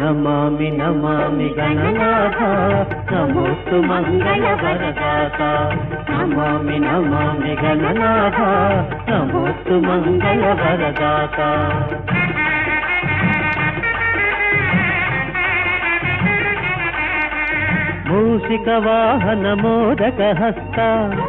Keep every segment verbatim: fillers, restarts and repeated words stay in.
నమామి నమామి గణనాథ నమోస్తు మంగళవరదాత నమామి నమామి గణనాథ నమోస్తు మంగళవరదాత మూషిక వాహన మోదక హస్త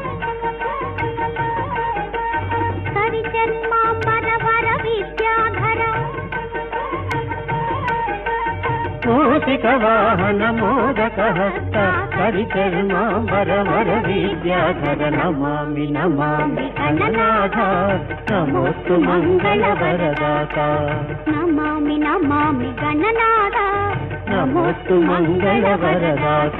మూషిక వాహన మోదక హస్త హరిచర్మాంబర వర విద్యాధర నమామి నమామి గణనాథ నమోస్తు మంగళవరదాత నమామి నమామి గణనాథ నమోస్తు మంగళవరదాత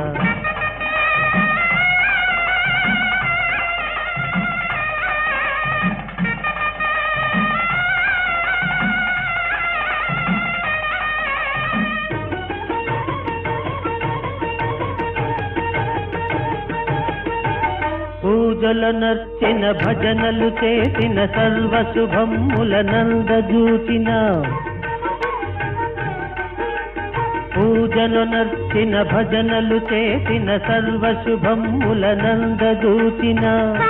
పూజల నర్చిన భజనలు చేసిన సర్వ శుభముల నందజూచిన పూజలు నర్చిన భజనలు చేసిన సర్వ శుభముల నందజూచిన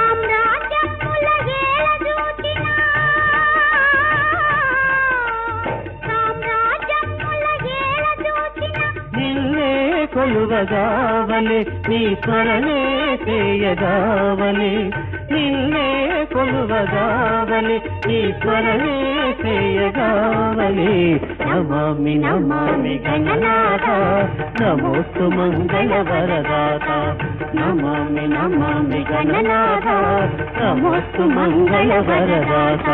నిన్నే కొలువగావలే నీ స్మరణే చేయగావలే నిన్నే కొలువగావలే నీ స్మరణే చేయగావలే నమామి నమామి గణనాథ నమోస్తు మంగళవరదాత నమామి నమామి గణనాథ నమోస్తు మంగళవరదాత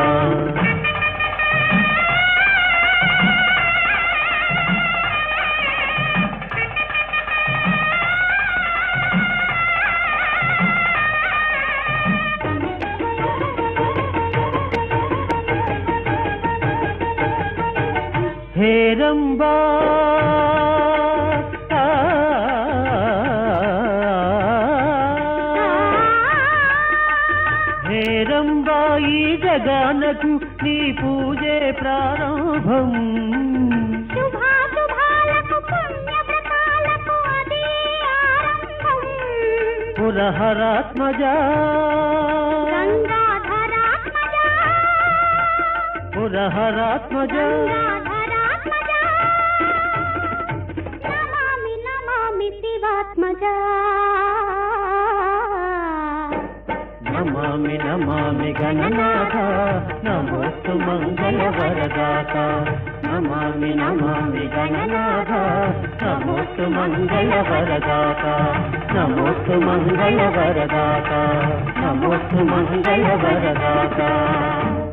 హేరంబా హేరంబా ఈ జగానకు నీ పూజే ప్రారంభం పురహరాత్మజా పురహరాత్మజా నమామి నమామి గణనాథ నమోస్తు మంగళవరదాత నమామి నమామి గణనాథ నమోస్తు మంగళవరదాత నమోస్తు మంగళవరదాత నమోస్తు మంగళవరదాత